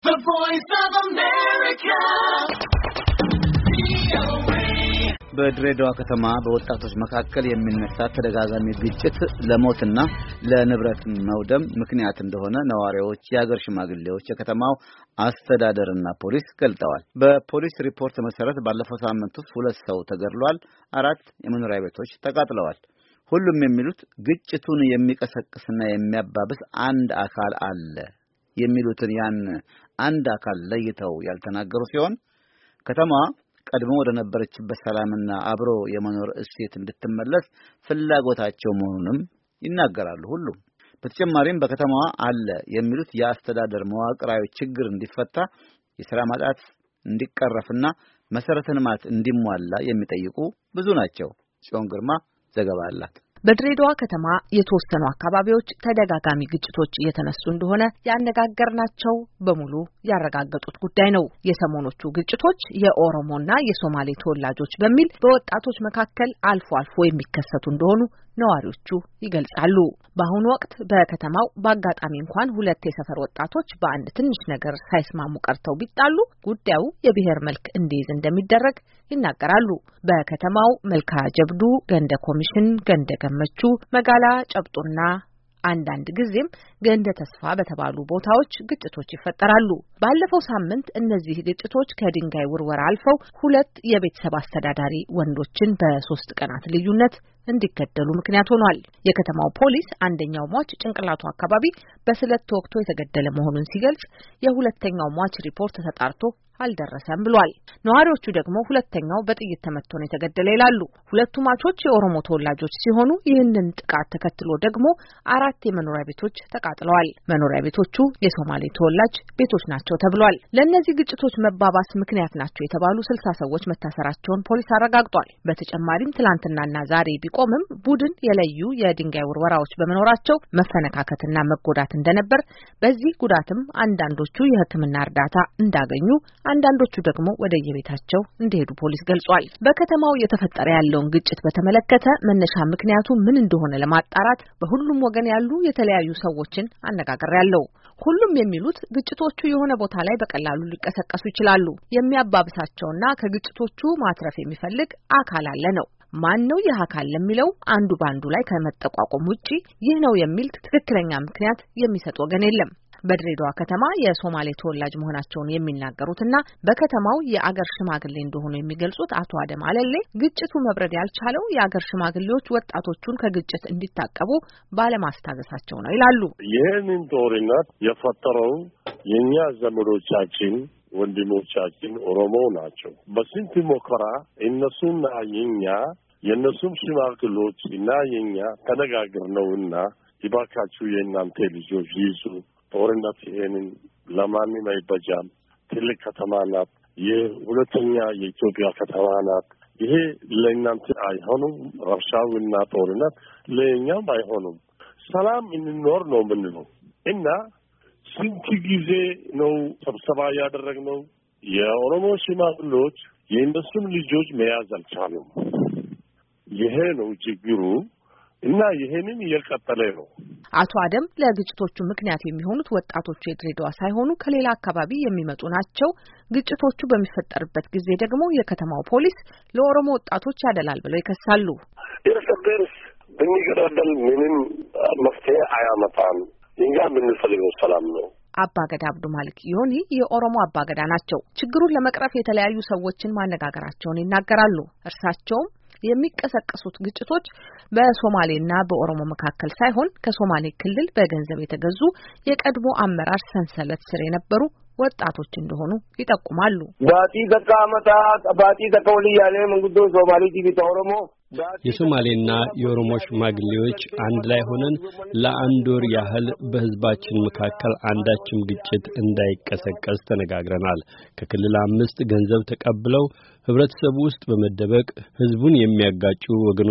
The Voice of America. በድሬዳዋ ከተማ በወጣቶች መካከል የሚነሳ ተደጋጋሚ ግጭት ለሞትና ለንብረት መውደም ምክንያት እንደሆነ ነዋሪዎች፣ የሀገር ሽማግሌዎች፣ የከተማው አስተዳደርና ፖሊስ ገልጠዋል። በፖሊስ ሪፖርት መሰረት ባለፈው ሳምንት ውስጥ 2 ሰው ተገድለዋል፣ 4 የመኖሪያ ቤቶች ተቃጥለዋል። ሁሉም የሚሉት ግጭቱን የሚቀሰቅስና የሚያባብስ አንድ አካል አለ የሚሉትን ያን አንድ አካል ለይተው ያልተናገሩ ሲሆን ከተማዋ ቀድሞ ወደ ነበረችበት ሰላምና አብሮ የመኖር እሴት እንድትመለስ ፍላጎታቸው መሆኑንም ይናገራሉ። ሁሉም በተጨማሪም በከተማዋ አለ የሚሉት የአስተዳደር መዋቅራዊ ችግር እንዲፈታ፣ የሥራ ማጣት እንዲቀረፍና መሰረተ ልማት እንዲሟላ የሚጠይቁ ብዙ ናቸው። ጽዮን ግርማ ዘገባ አላት። በድሬዳዋ ከተማ የተወሰኑ አካባቢዎች ተደጋጋሚ ግጭቶች እየተነሱ እንደሆነ ያነጋገርናቸው በሙሉ ያረጋገጡት ጉዳይ ነው። የሰሞኖቹ ግጭቶች የኦሮሞና የሶማሌ ተወላጆች በሚል በወጣቶች መካከል አልፎ አልፎ የሚከሰቱ እንደሆኑ ነዋሪዎቹ ይገልጻሉ። በአሁኑ ወቅት በከተማው በአጋጣሚ እንኳን 2 የሰፈር ወጣቶች በአንድ ትንሽ ነገር ሳይስማሙ ቀርተው ቢጣሉ ጉዳዩ የብሔር መልክ እንዲይዝ እንደሚደረግ ይናገራሉ። በከተማው መልካ ጀብዱ፣ ገንደ ኮሚሽን፣ ገንደ ገመቹ፣ መጋላ ጨብጡና አንዳንድ ጊዜም ገንደ ተስፋ በተባሉ ቦታዎች ግጭቶች ይፈጠራሉ። ባለፈው ሳምንት እነዚህ ግጭቶች ከድንጋይ ውርወራ አልፈው 2 የቤተሰብ አስተዳዳሪ ወንዶችን በ3 ቀናት ልዩነት እንዲገደሉ ምክንያት ሆኗል። የከተማው ፖሊስ አንደኛው ሟች ጭንቅላቱ አካባቢ በስለት ተወግቶ የተገደለ መሆኑን ሲገልጽ፣ የሁለተኛው ሟች ሪፖርት ተጣርቶ አልደረሰም ብሏል። ነዋሪዎቹ ደግሞ ሁለተኛው በጥይት ተመትቶ ነው የተገደለ ይላሉ። 2 ሟቾች የኦሮሞ ተወላጆች ሲሆኑ ይህንን ጥቃት ተከትሎ ደግሞ 4 የመኖሪያ ቤቶች ተቃጥለዋል። መኖሪያ ቤቶቹ የሶማሌ ተወላጅ ቤቶች ናቸው ተብሏል። ለእነዚህ ግጭቶች መባባስ ምክንያት ናቸው የተባሉ 60 ሰዎች መታሰራቸውን ፖሊስ አረጋግጧል። በተጨማሪም ትላንትናና ዛሬ ቢቆምም ቡድን የለዩ የድንጋይ ውርወራዎች በመኖራቸው መፈነካከትና መጎዳት እንደነበር፣ በዚህ ጉዳትም አንዳንዶቹ የሕክምና እርዳታ እንዳገኙ፣ አንዳንዶቹ ደግሞ ወደ የቤታቸው እንደሄዱ ፖሊስ ገልጿል። በከተማው እየተፈጠረ ያለውን ግጭት በተመለከተ መነሻ ምክንያቱ ምን እንደሆነ ለማጣራት በሁሉም ወገን ያሉ የተለያዩ ሰዎችን አነጋግሬያለሁ። ሁሉም የሚሉት ግጭቶቹ የሆነ ቦታ ላይ በቀላሉ ሊቀሰቀሱ ይችላሉ። የሚያባብሳቸውና ከግጭቶቹ ማትረፍ የሚፈልግ አካል አለ ነው። ማን ነው ይህ አካል ለሚለው አንዱ ባንዱ ላይ ከመጠቋቆም ውጪ ይህ ነው የሚል ትክክለኛ ምክንያት የሚሰጥ ወገን የለም። በድሬዳዋ ከተማ የሶማሌ ተወላጅ መሆናቸውን የሚናገሩትና በከተማው የአገር ሽማግሌ እንደሆኑ የሚገልጹት አቶ አደም አለሌ ግጭቱ መብረድ ያልቻለው የአገር ሽማግሌዎች ወጣቶቹን ከግጭት እንዲታቀቡ ባለማስታገሳቸው ነው ይላሉ። ይህንን ጦርነት የፈጠረው የኛ ዘመዶቻችን ወንድሞቻችን ኦሮሞ ናቸው። በስንት ሞከራ እነሱና የነሱም ሽማግሌዎች እና የኛ ተነጋግረውና ይባካችሁ የእናንተ ልጆች ይዙ ጦርነት ይሄንን ለማንም አይበጃም። ትልቅ ከተማ ናት። የሁለተኛ የኢትዮጵያ ከተማ ናት። ይሄ ለእናንተ አይሆኑም። ረብሻውና ጦርነት ለእኛም አይሆኑም። ሰላም እንኖር ነው የምንለው እና ስንት ጊዜ ነው ስብሰባ ያደረግነው። የኦሮሞ ሽማግሌዎች የእነሱም ልጆች መያዝ አልቻሉም። ይሄ ነው ችግሩ እና ይሄንን እየቀጠለ ነው። አቶ አደም ለግጭቶቹ ምክንያት የሚሆኑት ወጣቶቹ የድሬዳዋ ሳይሆኑ ከሌላ አካባቢ የሚመጡ ናቸው። ግጭቶቹ በሚፈጠርበት ጊዜ ደግሞ የከተማው ፖሊስ ለኦሮሞ ወጣቶች ያደላል ብለው ይከሳሉ። እርስ በርስ በሚገዳደል ምንም መፍትሄ አያመጣም። እኛ የምንፈልገው ሰላም ነው። አባገዳ አብዱ ማሊክ ዮኒ የኦሮሞ አባገዳ ናቸው። ችግሩን ለመቅረፍ የተለያዩ ሰዎችን ማነጋገራቸውን ይናገራሉ። እርሳቸውም የሚቀሰቀሱት ግጭቶች በሶማሌና በኦሮሞ መካከል ሳይሆን ከሶማሌ ክልል በገንዘብ የተገዙ የቀድሞ አመራር ሰንሰለት ስር የነበሩ ወጣቶች እንደሆኑ ይጠቁማሉ። ባቲ ተቃመጣ ባቲ ተቆልያኔ መንግዶ ሶማሌ ዲቪታ ኦሮሞ የሶማሌና የኦሮሞ ሽማግሌዎች አንድ ላይ ሆነን ለአንድ ወር ያህል በህዝባችን መካከል አንዳችም ግጭት እንዳይቀሰቀስ ተነጋግረናል። ከክልል 5 ገንዘብ ተቀብለው ህብረተሰቡ ውስጥ በመደበቅ ህዝቡን የሚያጋጩ ወገኖች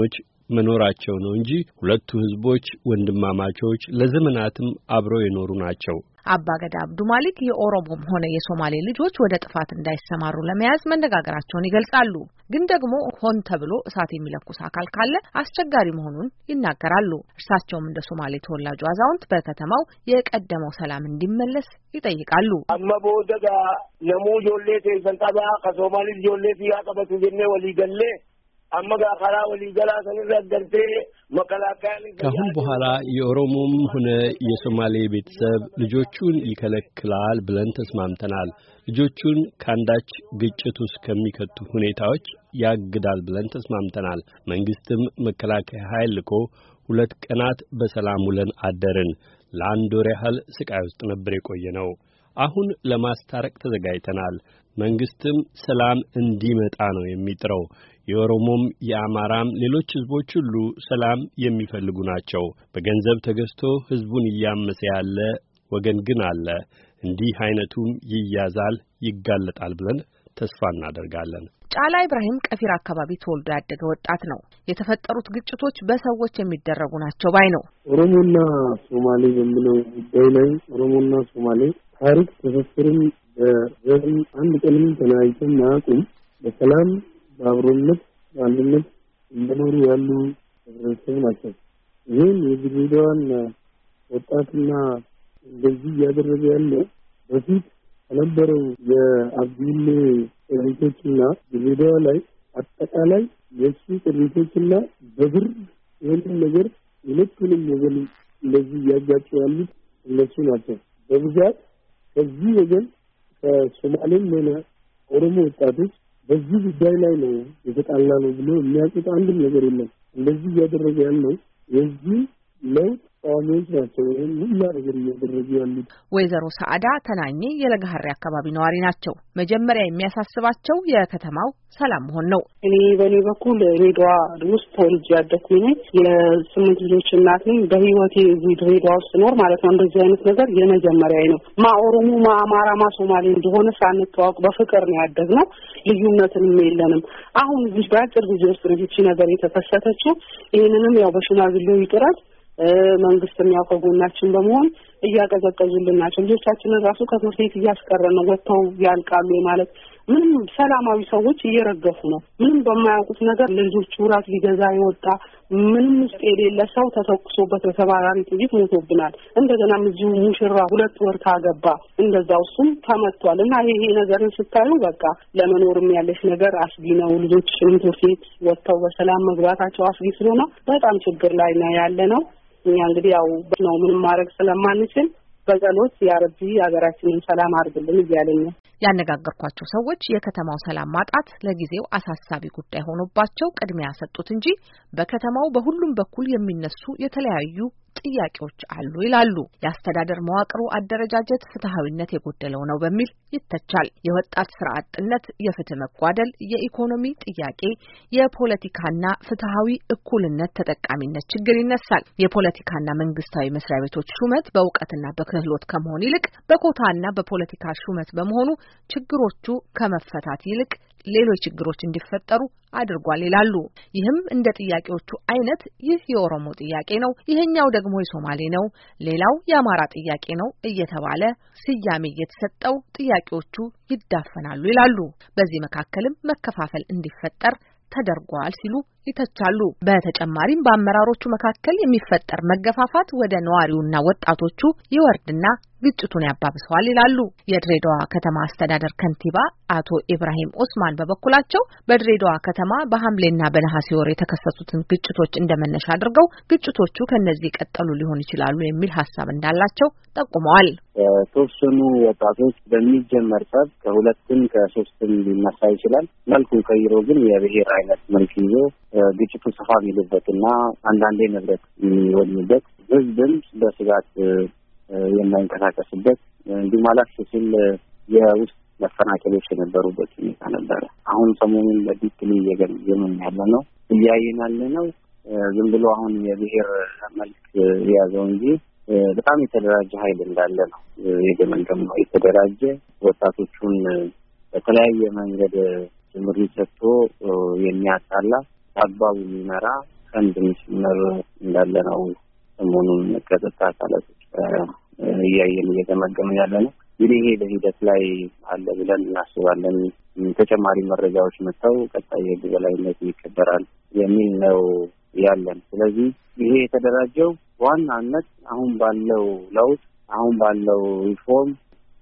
መኖራቸው ነው እንጂ ሁለቱ ህዝቦች ወንድማማቾች ለዘመናትም አብረው የኖሩ ናቸው። አባገዳ አብዱ ማሊክ የኦሮሞም ሆነ የሶማሌ ልጆች ወደ ጥፋት እንዳይሰማሩ ለመያዝ መነጋገራቸውን ይገልጻሉ። ግን ደግሞ ሆን ተብሎ እሳት የሚለኩስ አካል ካለ አስቸጋሪ መሆኑን ይናገራሉ። እርሳቸውም እንደ ሶማሌ ተወላጁ አዛውንት በከተማው የቀደመው ሰላም እንዲመለስ ይጠይቃሉ። አማቦደጋ ነሙ ጆሌቴ ሰንጣባ ከሶማሌ ጆሌቲ ያቀበቱ ጀነ ወሊገለ አማጋ ካራ ወሊገላ ሰንረገርቴ መከላከያን ከአሁን በኋላ የኦሮሞም ሆነ የሶማሌ ቤተሰብ ልጆቹን ይከለክላል ብለን ተስማምተናል። ልጆቹን ካንዳች ግጭት ውስጥ ከሚከቱ ሁኔታዎች ያግዳል ብለን ተስማምተናል። መንግስትም መከላከያ ኃይል ልኮ 2 ቀናት በሰላም ውለን አደርን። ለአንድ ወር ያህል ስቃይ ውስጥ ነበር የቆየነው። አሁን ለማስታረቅ ተዘጋጅተናል። መንግስትም ሰላም እንዲመጣ ነው የሚጥረው። የኦሮሞም የአማራም ሌሎች ህዝቦች ሁሉ ሰላም የሚፈልጉ ናቸው። በገንዘብ ተገዝቶ ህዝቡን ያመሰ ያለ ወገን ግን አለ። እንዲህ አይነቱም ይያዛል፣ ይጋለጣል ብለን ተስፋ እናደርጋለን። ጫላ ኢብራሂም ቀፊር አካባቢ ተወልዶ ያደገ ወጣት ነው። የተፈጠሩት ግጭቶች በሰዎች የሚደረጉ ናቸው ባይ ነው። ኦሮሞና ሶማሌ በሚለው ጉዳይ ላይ ኦሮሞና ሶማሌ ታሪክ ተፈስረን በዘመን አንድ ቀንም ተናይተን ማቁም በሰላም በአብሮነት በአንድነት እንደኖሩ ያሉ ህብረተሰብ ናቸው። ይህን የድሬዳዋን ወጣትና እንደዚህ ያደረገ ያለው በፊት ከነበረው የአብዲሌ ቅሪቶችና ድሬዳዋ ላይ አጠቃላይ የሱ ቅሪቶችና በብር ይህንን ነገር ሁለቱንም ወገን እንደዚህ ያጋጩ ያሉት እነሱ ናቸው። በብዛት ከዚህ ወገን ከሶማሌም ሆነ ኦሮሞ ወጣቶች በዚህ ጉዳይ ላይ ነው የተጣላ ነው ብሎ የሚያውቁት አንድም ነገር የለም። እንደዚህ እያደረገ ያለው የዚህ ለውጥ ቋሚዎች ናቸው። ይህን ሁላ ነገር እያደረጉ ያሉት ወይዘሮ ሰዓዳ ተናኘ የለጋሃሪ አካባቢ ነዋሪ ናቸው። መጀመሪያ የሚያሳስባቸው የከተማው ሰላም መሆን ነው። እኔ በኔ በኩል ድሬዳዋ ውስጥ ተወልጄ ያደኩኝ ነኝ። የ8 ልጆች እናት ነኝ። በህይወቴ እዚህ ድሬዳዋ ውስጥ ኖር ማለት ነው እንደዚህ አይነት ነገር የመጀመሪያዬ ነው። ማ ኦሮሞ ማ አማራ ማ ሶማሌ እንደሆነ ሳንተዋወቅ በፍቅር ነው ያደግነው። ልዩነትም የለንም። አሁን እዚህ በአጭር ጊዜ ውስጥ ልጅ ነገር የተከሰተችው ይሄንንም ያው በሽማግሌው ይጥራል መንግስት የሚያውቀውናችን በመሆን እያቀዘቀዙልን ናቸው። ልጆቻችንን ራሱ ከትምህርት ቤት እያስቀረን ነው። ወጥተው ያልቃሉ ማለት ምንም ሰላማዊ ሰዎች እየረገፉ ነው። ምንም በማያውቁት ነገር ልጆቹ ራስ ሊገዛ ይወጣ ምንም ውስጥ የሌለ ሰው ተተኩሶበት በተባራሪ ጥይት ሞቶብናል። እንደገናም እዚሁ ሙሽራ 2 ወር ታገባ እንደዛው እሱም ተመቷል። እና ይሄ ነገርን ስታዩ በቃ ለመኖርም ያለሽ ነገር አስጊ ነው። ልጆች ትምህርት ቤት ወጥተው በሰላም መግባታቸው አስጊ ስለሆነ በጣም ችግር ላይ ነው ያለ ነው። እኛ እንግዲህ ያው ነው ምንም ማድረግ ስለማንችል በጸሎት ያረቢ ሀገራችንን ሰላም አድርግልን እያልን ነው። ያነጋገርኳቸው ሰዎች የከተማው ሰላም ማጣት ለጊዜው አሳሳቢ ጉዳይ ሆኖባቸው ቅድሚያ ሰጡት እንጂ በከተማው በሁሉም በኩል የሚነሱ የተለያዩ ጥያቄዎች አሉ ይላሉ። የአስተዳደር መዋቅሩ አደረጃጀት ፍትሃዊነት የጎደለው ነው በሚል ይተቻል። የወጣት ስራ አጥነት፣ የፍትህ መጓደል፣ የኢኮኖሚ ጥያቄ፣ የፖለቲካና ፍትሃዊ እኩልነት ተጠቃሚነት ችግር ይነሳል። የፖለቲካና መንግስታዊ መስሪያ ቤቶች ሹመት በእውቀትና በክህሎት ከመሆን ይልቅ በኮታና በፖለቲካ ሹመት በመሆኑ ችግሮቹ ከመፈታት ይልቅ ሌሎች ችግሮች እንዲፈጠሩ አድርጓል ይላሉ። ይህም እንደ ጥያቄዎቹ አይነት ይህ የኦሮሞ ጥያቄ ነው፣ ይሄኛው ደግሞ የሶማሌ ነው፣ ሌላው የአማራ ጥያቄ ነው እየተባለ ስያሜ እየተሰጠው ጥያቄዎቹ ይዳፈናሉ ይላሉ። በዚህ መካከልም መከፋፈል እንዲፈጠር ተደርጓል ሲሉ ይተቻሉ። በተጨማሪም በአመራሮቹ መካከል የሚፈጠር መገፋፋት ወደ ነዋሪውና ወጣቶቹ ይወርድና ግጭቱን ያባብሰዋል ይላሉ። የድሬዳዋ ከተማ አስተዳደር ከንቲባ አቶ ኢብራሂም ኦስማን በበኩላቸው በድሬዳዋ ከተማ በሐምሌና በነሐሴ ወር የተከሰቱትን ግጭቶች እንደመነሻ አድርገው ግጭቶቹ ከነዚህ ቀጠሉ ሊሆን ይችላሉ የሚል ሐሳብ እንዳላቸው ጠቁመዋል። ተወሰኑ ወጣቶች በሚጀመር ጸብ ከ2ም ከ3ም ሊነሳ ይችላል። መልኩ ቀይሮ ግን የብሔር አይነት መልክ ይዞ ግጭቱ ሰፋ ቢልበትና አንዳንዴ ንብረት የሚወድምበት ህዝብም በስጋት የማይንቀሳቀስበት እንዲህ ማለት ሲል የውስጥ መፈናቀሎች የነበሩበት ሁኔታ ነበረ። አሁን ሰሞኑን በዲፕሊ እየገመገምን ያለነው እያየናለነው ዝም ብሎ አሁን የብሔር መልክ የያዘው እንጂ በጣም የተደራጀ ኃይል እንዳለ ነው የገመገምነው። የተደራጀ ወጣቶቹን በተለያየ መንገድ ምሪት ሰጥቶ የሚያጣላ አግባቡ የሚመራ ፈንድ መስመር እንዳለ ነው ሰሞኑን ከጸጥታ አካላት እያየን እየገመገምን ያለ ነው። እንግዲህ ይሄ በሂደት ላይ አለ ብለን እናስባለን። ተጨማሪ መረጃዎች መጥተው ቀጣይ የህግ የበላይነት ይከበራል የሚል ነው ያለን። ስለዚህ ይሄ የተደራጀው ዋናነት አሁን ባለው ለውጥ አሁን ባለው ሪፎርም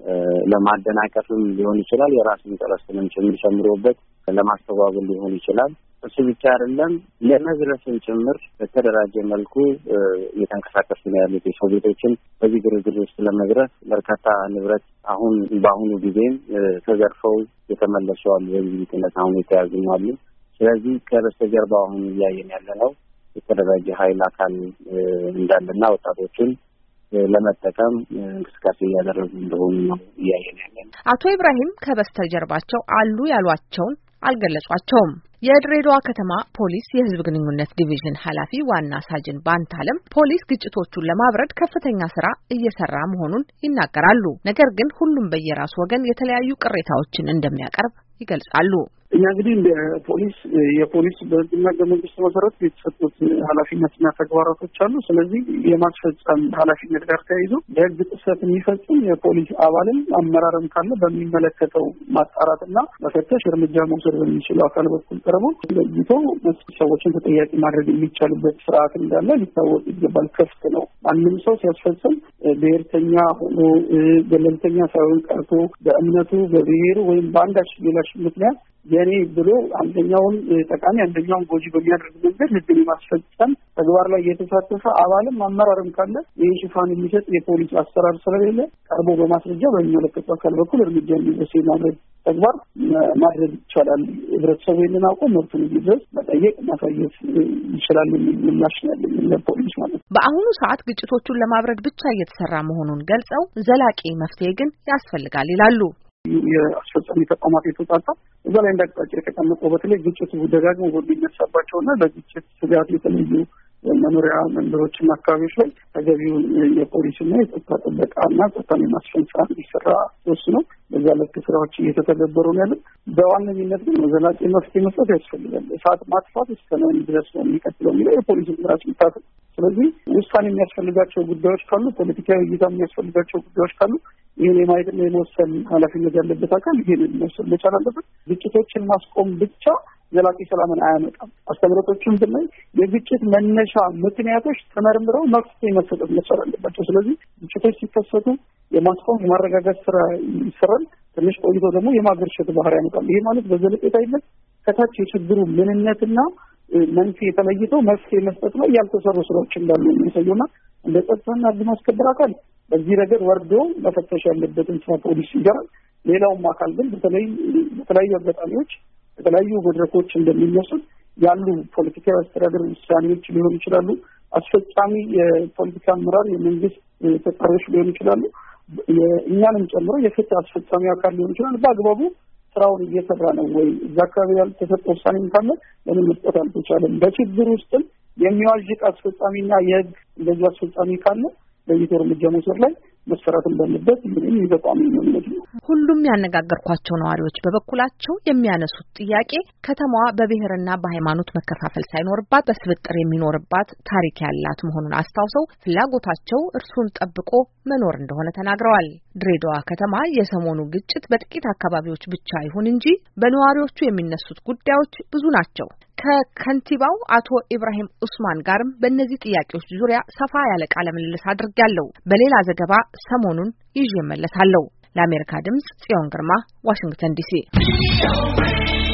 ለማደናቀፍም ሊሆን ይችላል፣ የራስን ኢንተረስትንም ጨምሮበት ለማስተባበል ሊሆን ይችላል። እሱ ብቻ አይደለም፣ ለመዝረፍን ጭምር በተደራጀ መልኩ እየተንቀሳቀሱ ነው ያሉት። የሰው ቤቶችን በዚህ ግርግር ውስጥ ለመዝረፍ በርካታ ንብረት በአሁኑ ጊዜም ተዘርፈው የተመለሱ አሉ። በዚህ ምክንያት አሁን የተያዙ አሉ። ስለዚህ ከበስተጀርባ አሁን እያየን ያለ ነው የተደራጀ ኃይል አካል እንዳለና ወጣቶችን ለመጠቀም እንቅስቃሴ እያደረጉ እንደሆኑ ነው እያየን ያለን። አቶ ኢብራሂም ከበስተጀርባቸው አሉ ያሏቸውን አልገለጿቸውም። የድሬዳዋ ከተማ ፖሊስ የህዝብ ግንኙነት ዲቪዥን ኃላፊ ዋና ሳጅን ባንታለም ፖሊስ ግጭቶቹን ለማብረድ ከፍተኛ ስራ እየሰራ መሆኑን ይናገራሉ። ነገር ግን ሁሉም በየራሱ ወገን የተለያዩ ቅሬታዎችን እንደሚያቀርብ ይገልጻሉ። እኛ እንግዲህ እንደ ፖሊስ የፖሊስ በህግና በመንግስት መሰረት የተሰጡት ኃላፊነትና ተግባራቶች አሉ። ስለዚህ የማስፈጸም ኃላፊነት ጋር ተያይዞ የህግ ጥሰት የሚፈጽም የፖሊስ አባልም አመራርም ካለ በሚመለከተው ማጣራትና መፈተሽ እርምጃ መውሰድ በሚችለው አካል በኩል ቀርቦ ለይቶ ሰዎችን ተጠያቂ ማድረግ የሚቻልበት ስርዓት እንዳለ ሊታወቅ ይገባል። ክፍት ነው። ማንም ሰው ሲያስፈጽም ብሔርተኛ ሆኖ ገለልተኛ ሳይሆን ቀርቶ በእምነቱ በብሔሩ ወይም በአንዳች ሌላች ምክንያት የኔ ብሎ አንደኛውን ጠቃሚ አንደኛውን ጎጂ በሚያደርግ መንገድ ህግን ማስፈጸም ተግባር ላይ የተሳተፈ አባልም አመራርም ካለ ይህ ሽፋን የሚሰጥ የፖሊስ አሰራር ስለሌለ ቀርቦ በማስረጃ በሚመለከቱ አካል በኩል እርምጃ እንዲወሰድ ማድረግ ተግባር ማድረግ ይቻላል። ህብረተሰቡ ይህንን አውቆ መብቱን እንዲድረስ መጠየቅ ማሳየት ይችላል የሚል ምላሽ ያለኝ ለፖሊስ ማለት ነው። በአሁኑ ሰዓት ግጭቶቹን ለማብረድ ብቻ እየተሰራ መሆኑን ገልጸው ዘላቂ መፍትሄ ግን ያስፈልጋል ይላሉ። የአስፈጻሚ ተቋማት የተጣጣ እዛ ላይ እንዳቅጣጫ የተቀመጠው በተለይ ግጭቱ ደጋግሞ በሚነሳባቸውና ለግጭት ስጋት የተለዩ መኖሪያ መንደሮችና አካባቢዎች ላይ ተገቢውን የፖሊስና የጸጥታ ጥበቃና ጸጥታን የማስፈን ስራ እንዲሰራ ተወስኖ በዛ ልክ ስራዎች እየተተገበሩ ነው ያሉት። በዋነኝነት ግን ዘላቂ መፍትሄ መስጠት ያስፈልጋል። እሳት ማጥፋት እስከምን ድረስ ነው የሚቀጥለው የሚለው የፖሊስ ስራች ምታት። ስለዚህ ውሳኔ የሚያስፈልጋቸው ጉዳዮች ካሉ፣ ፖለቲካዊ እይታ የሚያስፈልጋቸው ጉዳዮች ካሉ ይህን የማየትና የመወሰን ኃላፊነት ያለበት አካል ይህንን መወሰን መቻል አለበት። ግጭቶችን ማስቆም ብቻ ዘላቂ ሰላምን አያመጣም። አስተምህሮቶችን ብናይ የግጭት መነሻ ምክንያቶች ተመርምረው መፍትሄ መሰጠት መቻል አለባቸው። ስለዚህ ግጭቶች ሲከሰቱ የማስቆም የማረጋጋት ስራ ይሰራል። ትንሽ ቆይቶ ደግሞ የማገርሸት ባህሪ ያመጣል። ይሄ ማለት በዘለቄታዊነት ከታች የችግሩ ምንነትና መንስኤ ተለይተው መፍትሄ መስጠት ላይ ያልተሰሩ ስራዎች እንዳሉ የሚያሳዩና እንደ ጸጥታና ሕግ ማስከበር አካል በዚህ ረገድ ወርዶ መፈተሽ ያለበትን ስራ ፖሊስ ይሰራል። ሌላውም አካል ግን በተለያዩ አጋጣሚዎች የተለያዩ መድረኮች እንደሚነሱት ያሉ ፖለቲካዊ አስተዳደር ውሳኔዎች ሊሆኑ ይችላሉ። አስፈጻሚ የፖለቲካ አመራር የመንግስት ተጠሪዎች ሊሆኑ ይችላሉ። እኛንም ጨምሮ የፍትህ አስፈጻሚ አካል ሊሆን ይችላል። በአግባቡ ስራውን እየሰራ ነው ወይ? እዛ አካባቢ ያልተሰጠ ውሳኔ ካለ ለምን መስጠት አልተቻለም? በችግር ውስጥም የሚዋዥቅ አስፈጻሚና የህግ እንደዚህ አስፈጻሚ ካለ ለይቶ እርምጃ መውሰድ ላይ መሰራት እንዳለበት ይህን ይበቃም ነው። ሁሉም ያነጋገርኳቸው ነዋሪዎች በበኩላቸው የሚያነሱት ጥያቄ ከተማዋ በብሔርና በሃይማኖት መከፋፈል ሳይኖርባት በስብጥር የሚኖርባት ታሪክ ያላት መሆኑን አስታውሰው ፍላጎታቸው እርሱን ጠብቆ መኖር እንደሆነ ተናግረዋል። ድሬዳዋ ከተማ የሰሞኑ ግጭት በጥቂት አካባቢዎች ብቻ ይሁን እንጂ በነዋሪዎቹ የሚነሱት ጉዳዮች ብዙ ናቸው። ከከንቲባው አቶ ኢብራሂም ኡስማን ጋርም በእነዚህ ጥያቄዎች ዙሪያ ሰፋ ያለ ቃለ ምልልስ አድርጌያለሁ። በሌላ ዘገባ ሰሞኑን ይዤ እመለሳለሁ። ለአሜሪካ ድምጽ ጽዮን ግርማ፣ ዋሽንግተን ዲሲ።